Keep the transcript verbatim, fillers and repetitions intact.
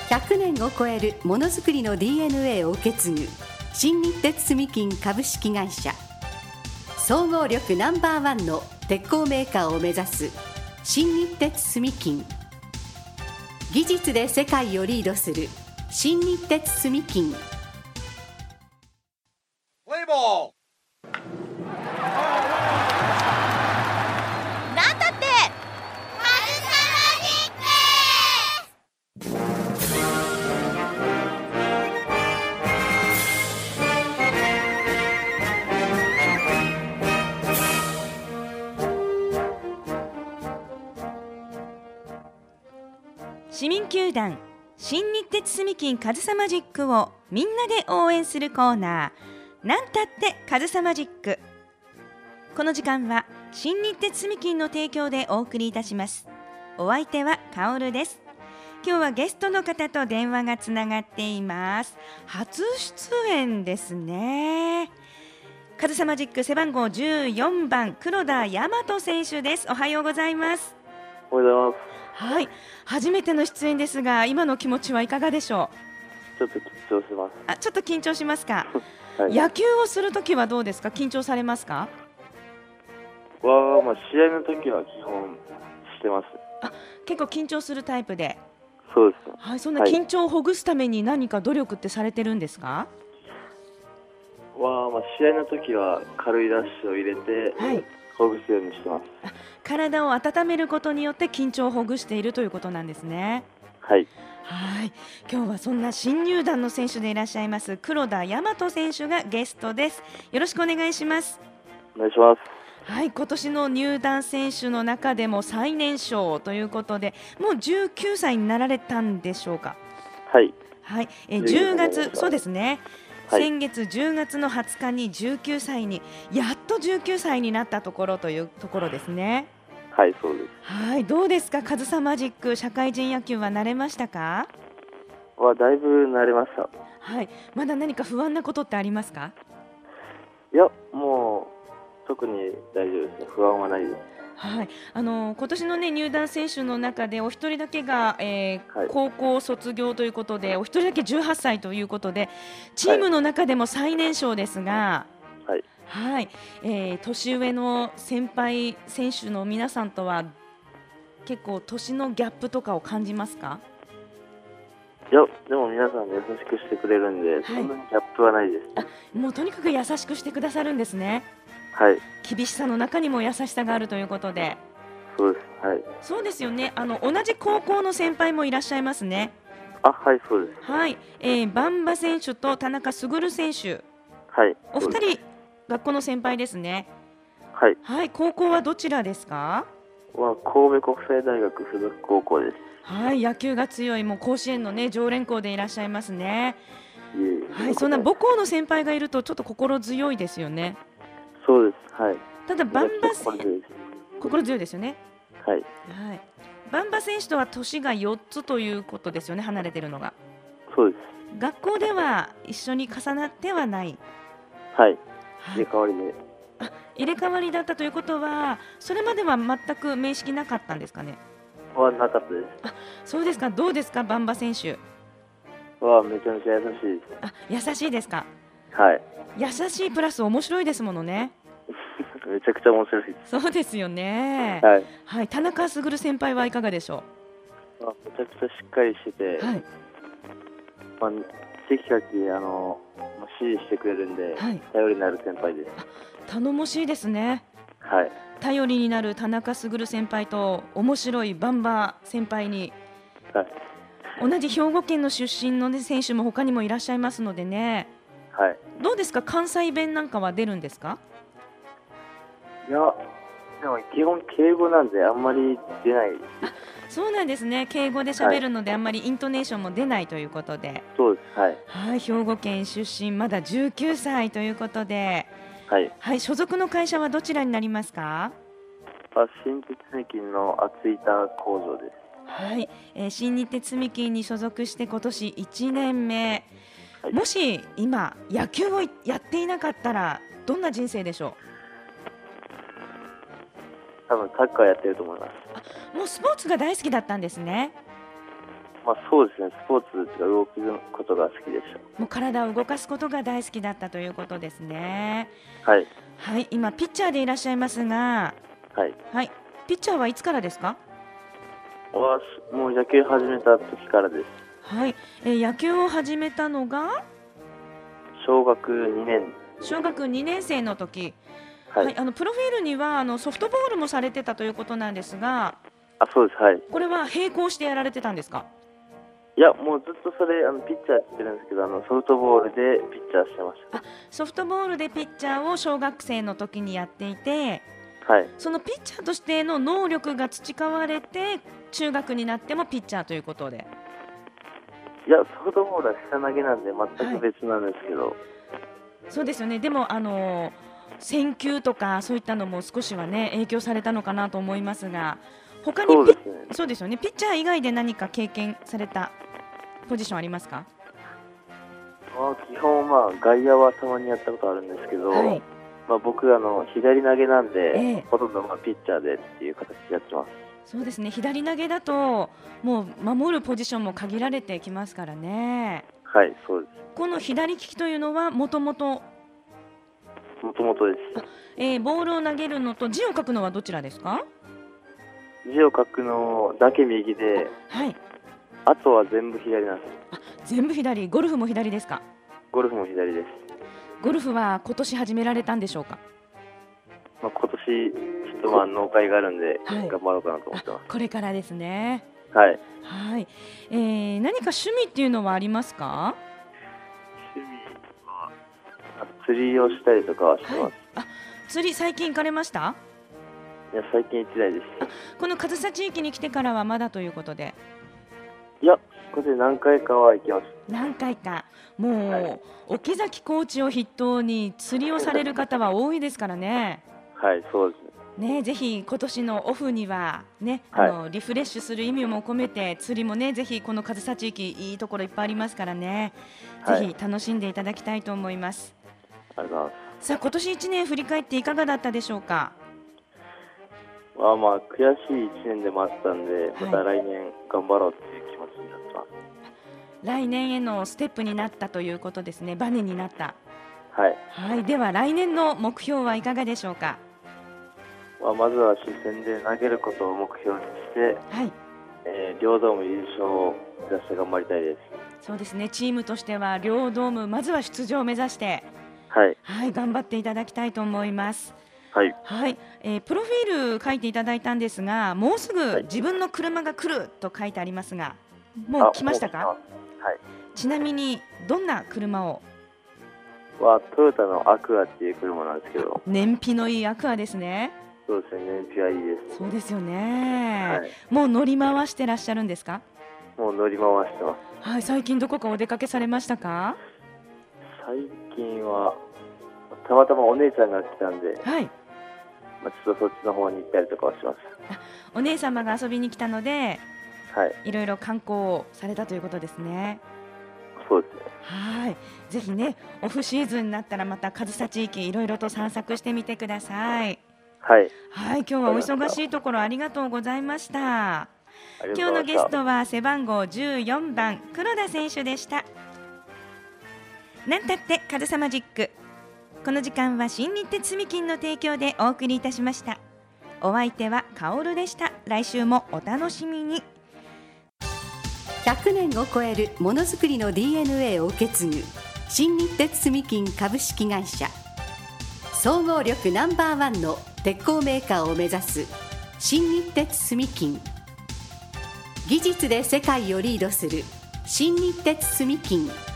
ひゃくねんを超えるものづくりの ディーエヌエー を受け継ぐ新日鉄住金株式会社、総合力ナンバーワンの鉄鋼メーカーを目指す新日鉄住金、技術で世界をリードする新日鉄住金。 プレイボール。 なんだってカルサマジック。 市民球団新日鉄住金カズサマジックをみんなで応援するコーナー、なんたってカズサマジック。この時間は新日鉄住金の提供でお送りいたします。お相手はカオルです。今日はゲストの方と電話がつながっています。初出演ですね。カズサマジック背番号じゅうよんばん黒田大和選手です。おはようございます。 おはようございます。 はい、初めての出演ですが今の気持ちはいかがでしょちょっと緊張します。 う。あ、ちょっと緊張しますか、 はい、 野球をするときはどうですか、緊張されますか？ わ、まあ、試合の時は基本してます。 あ、結構緊張するタイプで。 そうですね。 はい、そんな緊張をほぐすために何か努力ってされてるんですか？ わ、まあ、試合の時は軽いダッシュを入れて、はい、ほぐすようにしてます。 体を温めることによって緊張をほぐしているということなんですね。 はい。 はい、今日はそんな新入団の選手でいらっしゃいます黒田大和選手がゲストです。よろしくお願いします。 お願いします。 はい、今年の入団選手の中でも最年少ということで、もうじゅうきゅうさいになられたんでしょうか？ はい、 はい、えじゅうがつ、そうですね、 はい、 先月じゅうがつのはつかにじゅうきゅうさいに、やっとじゅうきゅうさいになったところというところですね。 はい、そうです。 はい、どうですか、カズサマジック社会人野球は慣れましたか？ はだいぶ慣れました。 はい、まだ何か不安なことってありますか？ いや、もう特に大丈夫ですね。不安はないです。 はい、あの今年の、ね、入団選手の中でお一人だけが、えーはい、 高校卒業ということで、お一人だけじゅうはっさいということで、チームの中でも最年少ですが、 はいはい、えー、年上の先輩選手の皆さんとは結構年のギャップとかを感じますか？ いや、でも皆さん優しくしてくれるんで、はい、そんなにギャップはないです。 あ、もうとにかく優しくしてくださるんですね。 はい、 厳しさの中にも優しさがあるということで。 そうです。はい、 そうですよね。あの同じ高校の先輩もいらっしゃいますね。 あ、はい、そうです。 はい、えー、バンバ選手と田中卓選手、 はい、 お二人学校の先輩ですね。 はい、 はい、高校はどちらですか？ は神戸国際大学附属高校です。 はい、野球が強い、もう甲子園の、ね、常連校でいらっしゃいますね。 いえいえ、 はい、そんな母校の先輩がいるとちょっと心強いですよね。 そうです。はい。 ただバンバ選手、 心強いです。 心強いですよね。 はい。 はい、バンバ選手とは年がよっつということですよね、離れてるのが。 そうです。 学校では一緒に重なってはない。 はい。入れ替わりで。 あ、入れ替わりだったということは、それまでは全く面識なかったんですかね？ はなかったです。 あ、そうですか。どうですか、バンバ選手はめちゃめちゃ優しいです。 あ、優しいですか？ はい。 優しいプラス面白いですものね。 めちゃくちゃ面白いです。 そうですよね。 はい。 はい、田中卓先輩はいかがでしょう？めちゃくちゃしっかりしてて、はい、まあ、テキパキあの指示してくれるんで、はい、頼りになる先輩です。 頼もしいですね。 はい。 頼りになる田中卓先輩と面白いバンバ先輩に、 はい、 同じ兵庫県の出身の、ね、選手も他にもいらっしゃいますのでね。 はい。 どうですか、関西弁なんかは出るんですか？ いや、でも基本敬語なんであんまり出ないです。 あ、そうなんですね。敬語で喋るので、はい、あんまりイントネーションも出ないということで。 そうです。はい。 はい、兵庫県出身、まだじゅうきゅうさいということで、 はい。 はい、所属の会社はどちらになりますか？ 新日鉄住金の厚板工場です。 はい、えー、新日鉄住金に所属して今年いちねんめ、はい、もし今野球をやっていなかったらどんな人生でしょう？ 多分サッカーやってると思います。 あ、もうスポーツが大好きだったんですね。 まあ、そうですね、スポーツが動くことが好きでした。 もう体を動かすことが大好きだったということですね。 はい、 はい、今ピッチャーでいらっしゃいますが、 はいはい、ピッチャーはいつからですか？ はもう野球始めた時からです。 はい、えー、野球を始めたのが小学にねん。 小学にねん生の時、 はいはい、あのプロフィールにはあのソフトボールもされてたということなんですが、 あ、そうです。はい。 これは並行してやられてたんですか？ いや、もうずっとそれあのピッチャーしてるんですけど、あのソフトボールでピッチャーしてました。 あ、ソフトボールでピッチャーを小学生の時にやっていて、 はい、 そのピッチャーとしての能力が培われて中学になってもピッチャーということで。 いや、ソフトボールは下投げなんで全く別なんですけど、はい、 そうですよね。でもあの選球とかそういったのも少しはね影響されたのかなと思いますが、他にそうですね。 そうですよね。ピッチャー以外で何か経験されたポジションありますか？ まあ、基本、まあ、外野はたまにやったことあるんですけど、 はい、 まあ、僕あの左投げなんで、 ええ、 ほとんどまあピッチャーでっていう形でやってます。 そうですね。左投げだともう守るポジションも限られてきますからね。 はい、そうです。 この左利きというのはもともともともとです。 えー、ボールを投げるのと字を書くのはどちらですか？ 字を書くのだけ右で、 はい、 あとは全部左なんです。 あ、全部左。ゴルフも左ですか？ ゴルフも左です。 ゴルフは今年始められたんでしょうか？ まあ、今年ちょっとまあ納会があるんで、 はい、 頑張ろうかなと思ってます。 これからですね。 はい、 はい、えー、何か趣味っていうのはありますか？ 趣味は釣りをしたりとかはしてます。はい、 あ、釣り最近行かれました？ いや、最近行ってないです。 あ、この上総地域に来てからはまだということで。 いや、ここで何回かは行きました。 何回か。もう、はい、沖崎コーチを筆頭に釣りをされる方は多いですからね。 はい、そうですね。 ね、ぜひ今年のオフには、ね、 はい、 あのリフレッシュする意味も込めて釣りもね、ぜひこの上総地域いいところいっぱいありますからね、はい、ぜひ楽しんでいただきたいと思います。 ありがとうございます。 さあ、今年いちねん振り返っていかがだったでしょうか？ まあまあ悔しいいちねんでもあったんで、また来年頑張ろうっていう気持ちになってます。 来年へのステップになったということですね。バネになった。 はい、 はい、では来年の目標はいかがでしょうか？ まあ、まずは初戦で投げることを目標にして、はい、えー、両ドーム優勝を目指して頑張りたいです。 そうですね。チームとしては両ドームまずは出場を目指して、 はい、 はい、頑張っていただきたいと思います。 はい、 はい、えー、プロフィール書いていただいたんですが、もうすぐ自分の車が来ると書いてありますが、もう来ましたか？ はい、 ちなみにどんな車を？ はトヨタのアクアっていう車なんですけど。 燃費のいいアクアですね。 そうですね、燃費はいいです。 そうですよね、 はい、 もう乗り回してらっしゃるんですか？ もう乗り回してます。 はい、最近どこかお出かけされましたか？ 最近はたまたまお姉ちゃんが来たんで、 はい、 まあ、ちょっとそっちの方に行ったりとかはします。 あ、お姉様が遊びに来たので、 はい、 いろいろ観光をされたということですね。 そうですね。 はい、ぜひね、オフシーズンになったらまた上総地域いろいろと散策してみてください。 はい、 はい、今日はお忙しいところありがとうございました。今日のゲストは背番号じゅうよんばん黒田選手でした。なんたって上総マジック、この時間は新日鉄住金の提供でお送りいたしました。お相手はカオルでした。来週もお楽しみに。 ひゃくねんを超えるものづくりの ディーエヌエー を受け継ぐ新日鉄住金株式会社、総合力ナンバーワンの鉄鋼メーカーを目指す新日鉄住金、技術で世界をリードする新日鉄住金